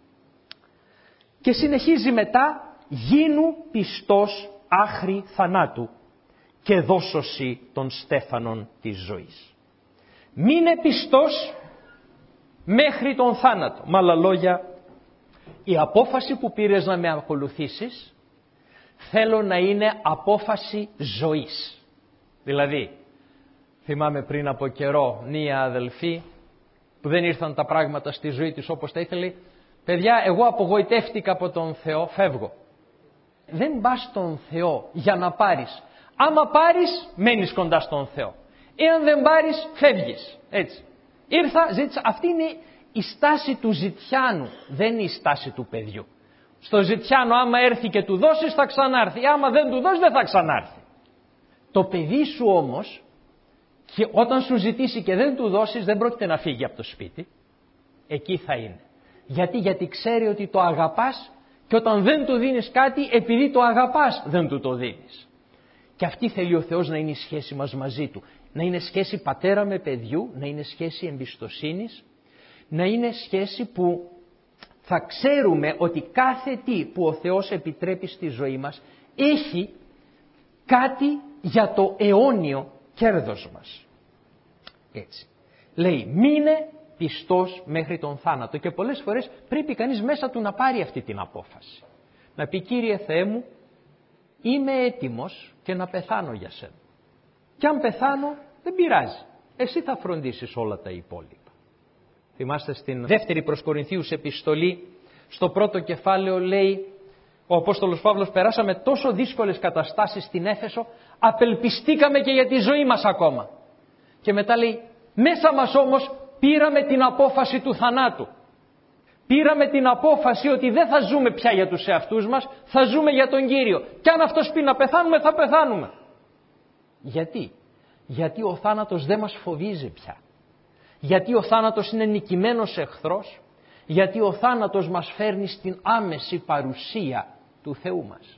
Και συνεχίζει μετά, γίνου πιστός άχρη θανάτου και δώσωση των στέφανων της ζωής. Μείνε πιστός μέχρι τον θάνατο. Με άλλα λόγια, η απόφαση που πήρες να με ακολουθήσεις θέλω να είναι απόφαση ζωής. Δηλαδή, θυμάμαι πριν από καιρό μία αδελφή που δεν ήρθαν τα πράγματα στη ζωή της όπως τα ήθελε, παιδιά, εγώ απογοητεύτηκα από τον Θεό, φεύγω. Δεν πας στον Θεό για να πάρεις. Άμα πάρεις, μένεις κοντά στον Θεό. Εάν δεν πάρεις, φεύγεις. Έτσι. Ήρθα, ζήτησα. Αυτή είναι η στάση του ζητιάνου, δεν είναι η στάση του παιδιού. Στο ζητιάνο, άμα έρθει και του δώσεις, θα ξανάρθει. Άμα δεν του δώσεις, δεν θα ξανάρθει. Το παιδί σου όμως Και όταν σου ζητήσει και δεν του δώσεις, δεν πρόκειται να φύγει από το σπίτι. Εκεί θα είναι. Γιατί ξέρει ότι το αγαπάς και όταν δεν του δίνεις κάτι, επειδή το αγαπάς, δεν του το δίνεις. Και αυτή θέλει ο Θεός να είναι η σχέση μας μαζί Του. Να είναι σχέση πατέρα με παιδιού, να είναι σχέση εμπιστοσύνης, να είναι σχέση που θα ξέρουμε ότι κάθε τι που ο Θεός επιτρέπει στη ζωή μας έχει κάτι για το αιώνιο κέρδος μας. Έτσι. Λέει, μείνε πιστός μέχρι τον θάνατο. Και πολλές φορές πρέπει κανείς μέσα του να πάρει αυτή την απόφαση. Να πει, Κύριε Θεέ μου, είμαι έτοιμος και να πεθάνω για Σένα. Και αν πεθάνω δεν πειράζει. Εσύ θα φροντίσεις όλα τα υπόλοιπα. Θυμάστε στην δεύτερη προς Κορινθίους επιστολή, στο πρώτο κεφάλαιο λέει ο Απόστολος Παύλος, περάσαμε τόσο δύσκολες καταστάσεις στην Έφεσο, απελπιστήκαμε και για τη ζωή μας ακόμα. Και μετά λέει, μέσα μας όμως πήραμε την απόφαση του θανάτου. Πήραμε την απόφαση ότι δεν θα ζούμε πια για τους εαυτούς μας, θα ζούμε για τον Κύριο. Και αν αυτός πει να πεθάνουμε, θα πεθάνουμε. Γιατί? Γιατί ο θάνατος δεν μας φοβίζει πια. Γιατί ο θάνατος είναι νικημένος εχθρός. Γιατί ο θάνατος μας φέρνει στην άμεση παρουσία του Θεού μας.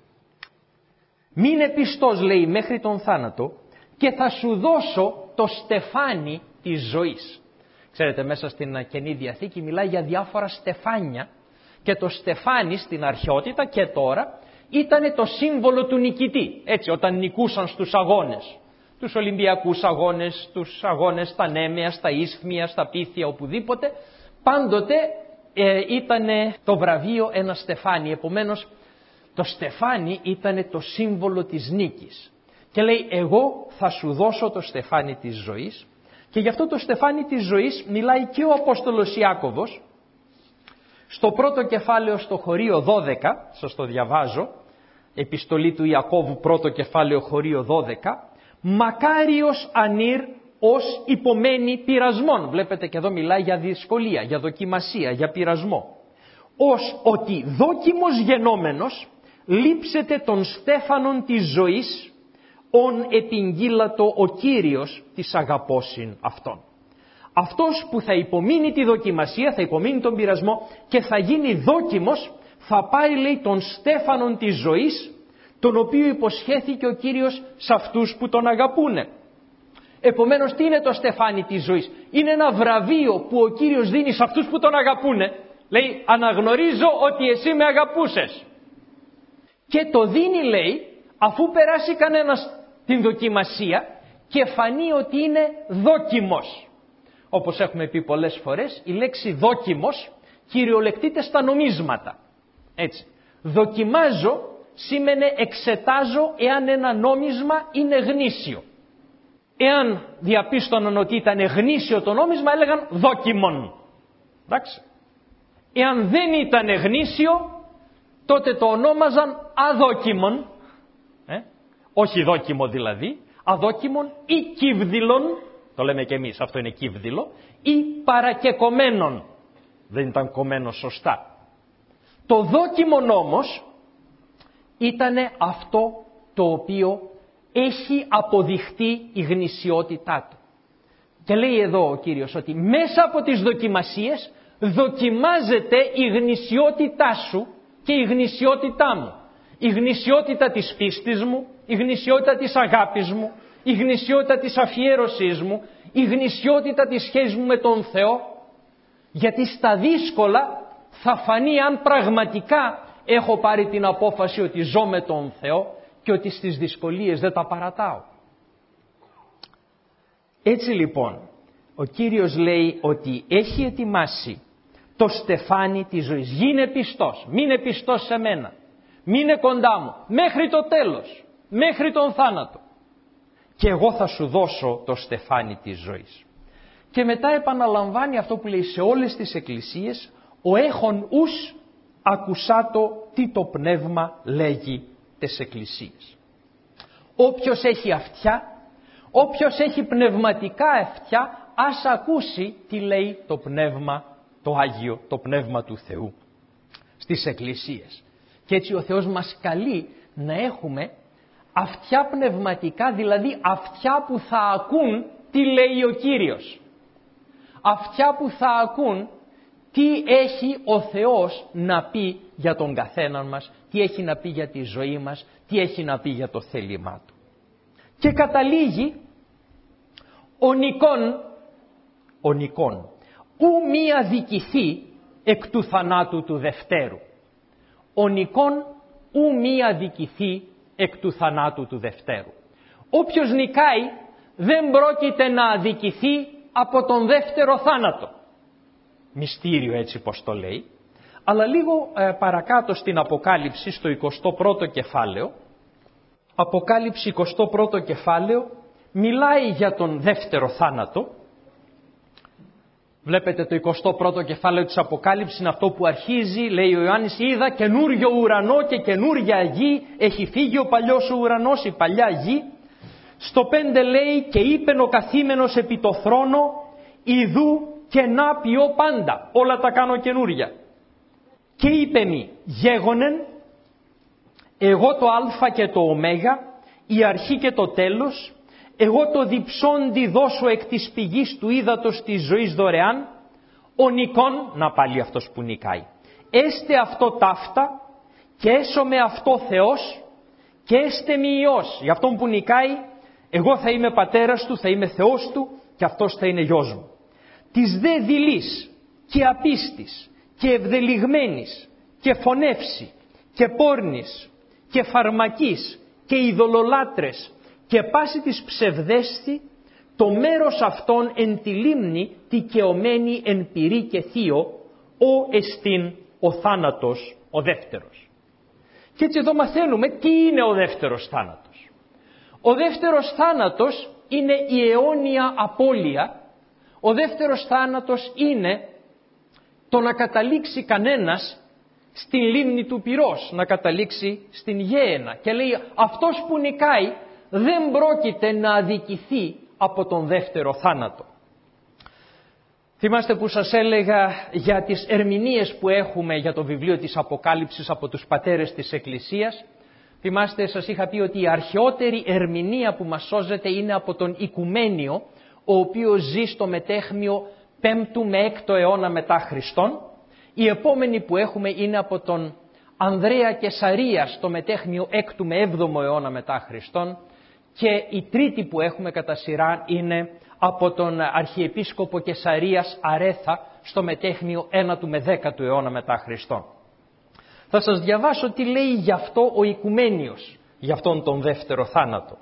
Μείνε πιστός, λέει, μέχρι τον θάνατο και θα σου δώσω το στεφάνι της ζωής. Ξέρετε, μέσα στην Καινή Διαθήκη μιλάει για διάφορα στεφάνια και το στεφάνι στην αρχαιότητα και τώρα ήταν το σύμβολο του νικητή. Έτσι, όταν νικούσαν στους αγώνες, τους Ολυμπιακούς αγώνες, τους αγώνες στα Νέμαια, στα Ίσθμια, στα Πύθια, οπουδήποτε, πάντοτε ήταν το βραβείο ένα στεφάνι. Επομένως, το στεφάνι ήταν το σύμβολο της νίκης. Και λέει, εγώ θα σου δώσω το στεφάνι της ζωής. Και γι' αυτό το στεφάνι της ζωής μιλάει και ο Απόστολος Ιάκωβος. Στο πρώτο κεφάλαιο, στο χωρίο 12, σας το διαβάζω, επιστολή του Ιακώβου, πρώτο κεφάλαιο, χωρίο 12, μακάριος ανήρ ως υπομένει πειρασμών. Βλέπετε και εδώ μιλάει για δυσκολία, για δοκιμασία, για πειρασμό. Ως ότι δόκιμος γενόμενος λείψετε των στέφανων της ζωής, ον επιγγείλατο ο Κύριος της αγαπώσιν αυτόν. Αυτός που θα υπομείνει τη δοκιμασία, θα υπομείνει τον πειρασμό και θα γίνει δόκιμος, θα πάρει, λέει, των στέφανων της ζωής, τον οποίο υποσχέθηκε ο Κύριος σε αυτούς που τον αγαπούνε. Επομένως, τι είναι το στεφάνι της ζωής? Είναι ένα βραβείο που ο Κύριος δίνει σε αυτούς που τον αγαπούνε. Λέει, αναγνωρίζω ότι εσύ με αγαπούσες. Και το δίνει, λέει, αφού περάσει κανένας την δοκιμασία και φανεί ότι είναι δόκιμος. Όπως έχουμε πει πολλές φορές, η λέξη δόκιμος κυριολεκτείται στα νομίσματα. Έτσι. Δοκιμάζω σήμαινε εξετάζω εάν ένα νόμισμα είναι γνήσιο. Εάν διαπίστωναν ότι ήταν γνήσιο το νόμισμα, έλεγαν δόκιμον. Εντάξει. Εάν δεν ήταν γνήσιο, τότε το ονόμαζαν αδόκιμον. Όχι δόκιμο δηλαδή, αδόκιμον ή κύβδηλον, το λέμε και εμείς, αυτό είναι κύβδηλο, ή παρακεκομένον. Δεν ήταν κομμένο σωστά. Το δόκιμον όμως ήταν αυτό το οποίο έχει αποδειχτεί η γνησιότητά του. Και λέει εδώ ο Κύριος ότι μέσα από τις δοκιμασίες δοκιμάζεται η γνησιότητά σου και η γνησιότητά μου. Η γνησιότητα της πίστης μου, η γνησιότητα της αγάπης μου, η γνησιότητα της αφιέρωσής μου, η γνησιότητα της σχέσης μου με τον Θεό. Γιατί στα δύσκολα θα φανεί αν πραγματικά έχω πάρει την απόφαση ότι ζω με τον Θεό και ότι στις δυσκολίες δεν τα παρατάω. Έτσι λοιπόν, ο Κύριος λέει ότι έχει ετοιμάσει το στεφάνι της ζωής. Γίνε πιστός, μείνε πιστός σε μένα, μείνε κοντά μου, μέχρι το τέλος, μέχρι τον θάνατο. Και εγώ θα σου δώσω το στεφάνι της ζωής. Και μετά επαναλαμβάνει αυτό που λέει σε όλες τις εκκλησίες, ο έχων ους ακουσάτο τι το πνεύμα λέγει τες εκκλησίες. Όποιος έχει αυτιά, όποιος έχει πνευματικά αυτιά, ας ακούσει τι λέει το πνεύμα, το Άγιο, το πνεύμα του Θεού στις εκκλησίες. Και έτσι ο Θεός μας καλεί να έχουμε Αυτιά πνευματικά, δηλαδή αυτιά που θα ακούν τι λέει ο Κύριος. Αυτιά που θα ακούν τι έχει ο Θεός να πει για τον καθέναν μας, τι έχει να πει για τη ζωή μας, τι έχει να πει για το θέλημά του. Και καταλήγει ο Νικόν, ου μη αδικηθεί εκ του θανάτου του δευτέρου. Ο Νικόν ου μη αδικηθεί εκ του θανάτου του δευτέρου. Όποιος νικάει δεν πρόκειται να αδικηθεί από τον δεύτερο θάνατο. Μυστήριο έτσι πως το λέει. Αλλά λίγο παρακάτω στην Αποκάλυψη, στο 21ο κεφάλαιο, Αποκάλυψη 21ο κεφάλαιο, μιλάει για τον δεύτερο θάνατο. Βλέπετε το 21ο κεφάλαιο της Αποκάλυψης είναι αυτό που αρχίζει, λέει ο Ιωάννης, είδα καινούριο ουρανό και καινούρια γη, έχει φύγει ο παλιός ο ουρανός, η παλιά γη. Στο 5 λέει, και είπεν ο καθήμενος επί το θρόνο, ιδού και να ποιώ πάντα, όλα τα κάνω καινούρια. Και είπεν, γέγονεν, εγώ το α και το ω, η αρχή και το τέλος, εγώ το διψώντι δώσω εκ της πηγής του ύδατος της ζωής δωρεάν, ο Νικόν, να πάλι αυτός που νικάει, έστε αυτό ταύτα και έσω με αυτό Θεός και έστε μη Υιός. Για αυτόν που νικάει, εγώ θα είμαι πατέρας του, θα είμαι Θεός του και αυτός θα είναι γιος μου. Της δε δειλής και απίστης και ευδελιγμένης και φωνεύση και πόρνης και φαρμακής και ειδωλολάτρες και πάση της ψευδέστη, το μέρος αυτών εν τη λίμνη δικαιωμένη εν πυρή και θείο, ο εστίν ο θάνατος ο δεύτερος. Και έτσι εδώ μαθαίνουμε τι είναι ο δεύτερος θάνατος. Ο δεύτερος θάνατος είναι η αιώνια απώλεια. Ο δεύτερος θάνατος είναι το να καταλήξει κανένας στην λίμνη του πυρός, να καταλήξει στην γέενα. Και λέει αυτός που νικάει δεν πρόκειται να αδικηθεί από τον δεύτερο θάνατο. Θυμάστε που σας έλεγα για τις ερμηνείες που έχουμε για το βιβλίο της Αποκάλυψης από τους πατέρες της Εκκλησίας. Θυμάστε, σας είχα πει ότι η αρχαιότερη ερμηνεία που μας σώζεται είναι από τον Οικουμένιο, ο οποίος ζει στο μετέχμιο 5ου με 6ο αιώνα μετά Χριστόν. Η επόμενη που έχουμε είναι από τον Ανδρέα Κεσαρία στο μετέχμιο 6ου με 7ο αιώνα μετά Χριστόν. Και η τρίτη που έχουμε κατά σειρά είναι από τον Αρχιεπίσκοπο Κεσαρίας Αρέθα στο μετέχμιο 1ου με 10ου αιώνα μετά Χριστόν. Θα σας διαβάσω τι λέει γι' αυτό ο Οικουμένιος, γι' αυτόν τον δεύτερο θάνατο.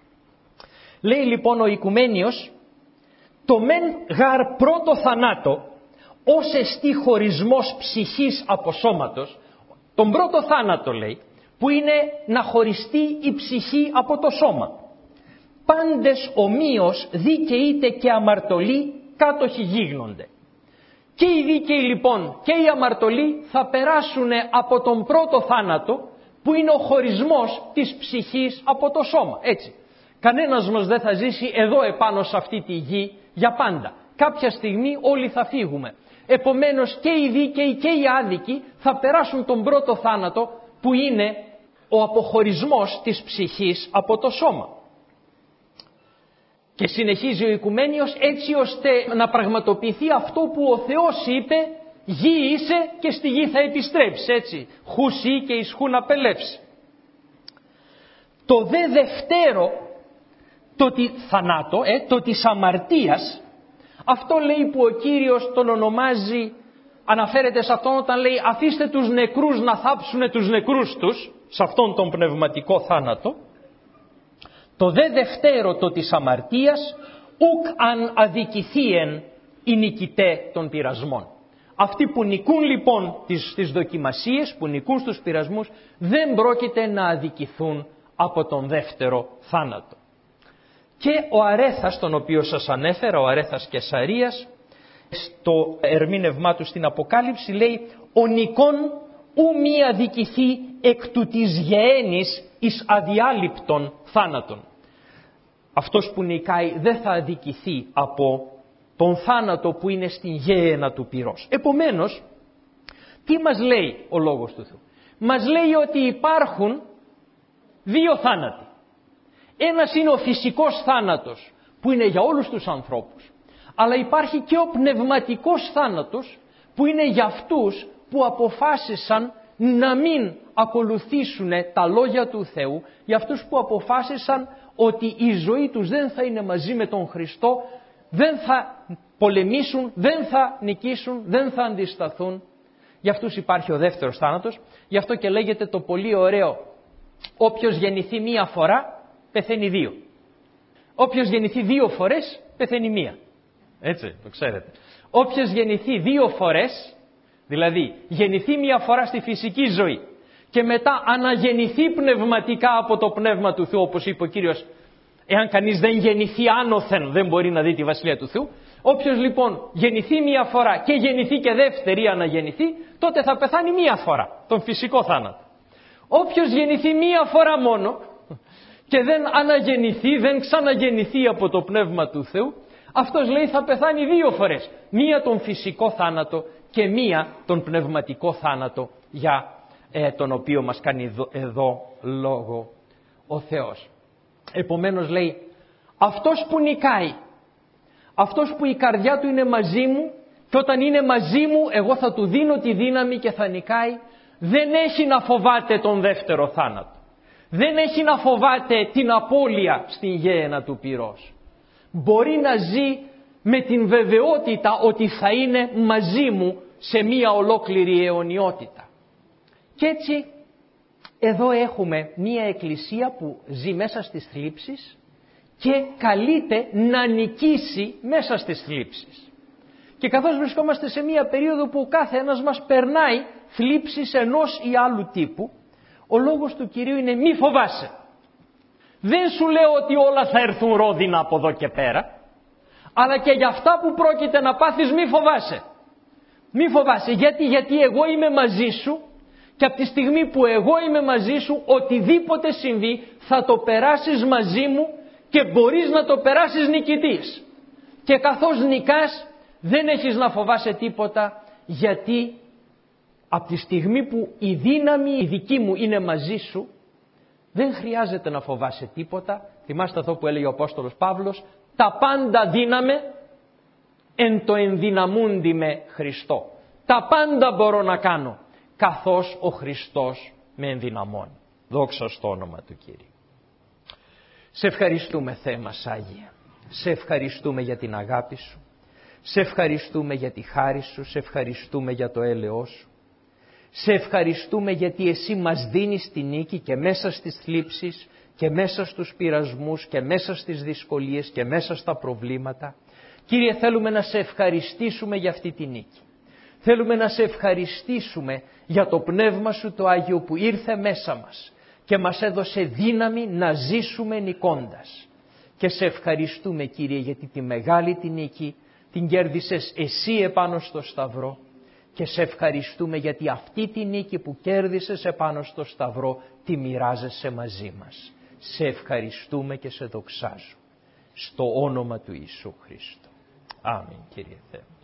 Λέει λοιπόν ο Οικουμένιος, το μεν γαρ πρώτο θανάτο, ως εστί χωρισμός ψυχής από σώματος, τον πρώτο θάνατο λέει, που είναι να χωριστεί η ψυχή από το σώμα. Πάντες ομοίως δίκαιοι και αμαρτωλοί κάτοχοι γίγνονται. Και οι δίκαιοι λοιπόν και οι αμαρτωλοί θα περάσουν από τον πρώτο θάνατο, που είναι ο χωρισμός της ψυχής από το σώμα. Έτσι. Κανένας μας δεν θα ζήσει εδώ επάνω σε αυτή τη γη για πάντα. Κάποια στιγμή όλοι θα φύγουμε. Επομένως και οι δίκαιοι και οι άδικοι θα περάσουν τον πρώτο θάνατο, που είναι ο αποχωρισμός της ψυχής από το σώμα. Και συνεχίζει ο Οικουμένιος, έτσι ώστε να πραγματοποιηθεί αυτό που ο Θεός είπε, γη είσαι και στη γη θα επιστρέψεις, έτσι. Χουσί και εις χου να πελεύσει. Το δε δευτέρο, το της αμαρτίας, αυτό λέει που ο Κύριος τον ονομάζει, αναφέρεται σε αυτόν όταν λέει αφήστε τους νεκρούς να θάψουνε τους νεκρούς τους, σε αυτόν τον πνευματικό θάνατο. Το δε δευτέρο το της αμαρτίας, ουκ αν αδικηθείεν οι νικητέ των πειρασμών. Αυτοί που νικούν λοιπόν τις δοκιμασίες, που νικούν στους πειρασμούς, δεν πρόκειται να αδικηθούν από τον δεύτερο θάνατο. Και ο Αρέθας, τον οποίο σας ανέφερα, ο Αρέθας Κεσαρίας, στο ερμήνευμά του στην Αποκάλυψη λέει «Ο νικόν ου μη αδικηθεί εκ του της γεένης εις αδιάλειπτον θάνατον». Αυτός που νικάει δεν θα αδικηθεί από τον θάνατο που είναι στην γέενα του πυρός. Επομένως, τι μας λέει ο Λόγος του Θεού? Μας λέει ότι υπάρχουν δύο θάνατοι. Ένας είναι ο φυσικός θάνατος που είναι για όλους τους ανθρώπους, αλλά υπάρχει και ο πνευματικός θάνατος που είναι για αυτούς που αποφάσισαν να μην ακολουθήσουν τα λόγια του Θεού, για αυτούς που αποφάσισαν ότι η ζωή τους δεν θα είναι μαζί με τον Χριστό, δεν θα πολεμήσουν, δεν θα νικήσουν, δεν θα αντισταθούν. Για αυτούς υπάρχει ο δεύτερος θάνατος, γι' αυτό και λέγεται το πολύ ωραίο, όποιος γεννηθεί μία φορά πεθαίνει δύο. Όποιος γεννηθεί δύο φορές πεθαίνει μία. Έτσι, το ξέρετε. Όποιος γεννηθεί δύο φορές, δηλαδή γεννηθεί μία φορά στη φυσική ζωή και μετά αναγεννηθεί πνευματικά από το Πνεύμα του Θεού, όπως είπε ο Κύριος, εάν κανείς δεν γεννηθεί άνωθεν δεν μπορεί να δει τη Βασιλεία του Θεού. Όποιος λοιπόν γεννηθεί μία φορά και γεννηθεί και δεύτερη αναγεννηθεί, τότε θα πεθάνει μία φορά, τον φυσικό θάνατο. Όποιος γεννηθεί μία φορά μόνο και δεν αναγεννηθεί, δεν ξαναγεννηθεί από το Πνεύμα του Θεού, αυτός λέει θα πεθάνει δύο φορές. Μία τον φυσικό θάνατο και μία τον πνευματικό θάνατο, για τον οποίο μας κάνει εδώ λόγο ο Θεός. Επομένως λέει, αυτός που νικάει, αυτός που η καρδιά του είναι μαζί μου και όταν είναι μαζί μου εγώ θα του δίνω τη δύναμη και θα νικάει, δεν έχει να φοβάται τον δεύτερο θάνατο. Δεν έχει να φοβάται την απώλεια στην γέενα του πυρός. Μπορεί να ζει με την βεβαιότητα ότι θα είναι μαζί μου σε μία ολόκληρη αιωνιότητα. Και έτσι εδώ έχουμε μία εκκλησία που ζει μέσα στις θλίψεις και καλείται να νικήσει μέσα στις θλίψεις. Και καθώς βρισκόμαστε σε μία περίοδο που ο κάθε ένας μας περνάει θλίψεις ενός ή άλλου τύπου, ο λόγος του Κυρίου είναι μη φοβάσαι. Δεν σου λέω ότι όλα θα έρθουν ρόδινα από εδώ και πέρα, αλλά και για αυτά που πρόκειται να πάθεις μη φοβάσαι. Μη φοβάσαι, γιατί εγώ είμαι μαζί σου και από τη στιγμή που εγώ είμαι μαζί σου, οτιδήποτε συμβεί θα το περάσεις μαζί μου και μπορείς να το περάσεις νικητής. Και καθώς νικάς δεν έχεις να φοβάσαι τίποτα, γιατί από τη στιγμή που η δύναμη η δική μου είναι μαζί σου, δεν χρειάζεται να φοβάσαι τίποτα. Θυμάστε αυτό που έλεγε ο Απόστολος Παύλος, τα πάντα δύναμε εν το ενδυναμούντι με Χριστό. Τα πάντα μπορώ να κάνω, καθώς ο Χριστός με ενδυναμώνει. Δόξα στο όνομα του Κύριου. Σε ευχαριστούμε Θεέ μας Άγιε. Σε ευχαριστούμε για την αγάπη Σου. Σε ευχαριστούμε για τη χάρη Σου. Σε ευχαριστούμε για το έλεος Σου. Σε ευχαριστούμε γιατί Εσύ μας δίνεις τη νίκη και μέσα στις θλίψεις και μέσα στους πειρασμούς και μέσα στις δυσκολίες και μέσα στα προβλήματα. Κύριε, θέλουμε να Σε ευχαριστήσουμε για αυτή τη νίκη. Θέλουμε να Σε ευχαριστήσουμε για το Πνεύμα Σου το Άγιο που ήρθε μέσα μας και μας έδωσε δύναμη να ζήσουμε νικώντας. Και Σε ευχαριστούμε Κύριε γιατί τη μεγάλη τη νίκη την κέρδισες Εσύ επάνω στο Σταυρό και Σε ευχαριστούμε γιατί αυτή τη νίκη που κέρδισες επάνω στο Σταυρό τη μοιράζεσαι μαζί μας. Σε ευχαριστούμε και Σε δοξάζουμε στο όνομα του Ιησού Χριστού. Αμήν Κύριε Θεέ.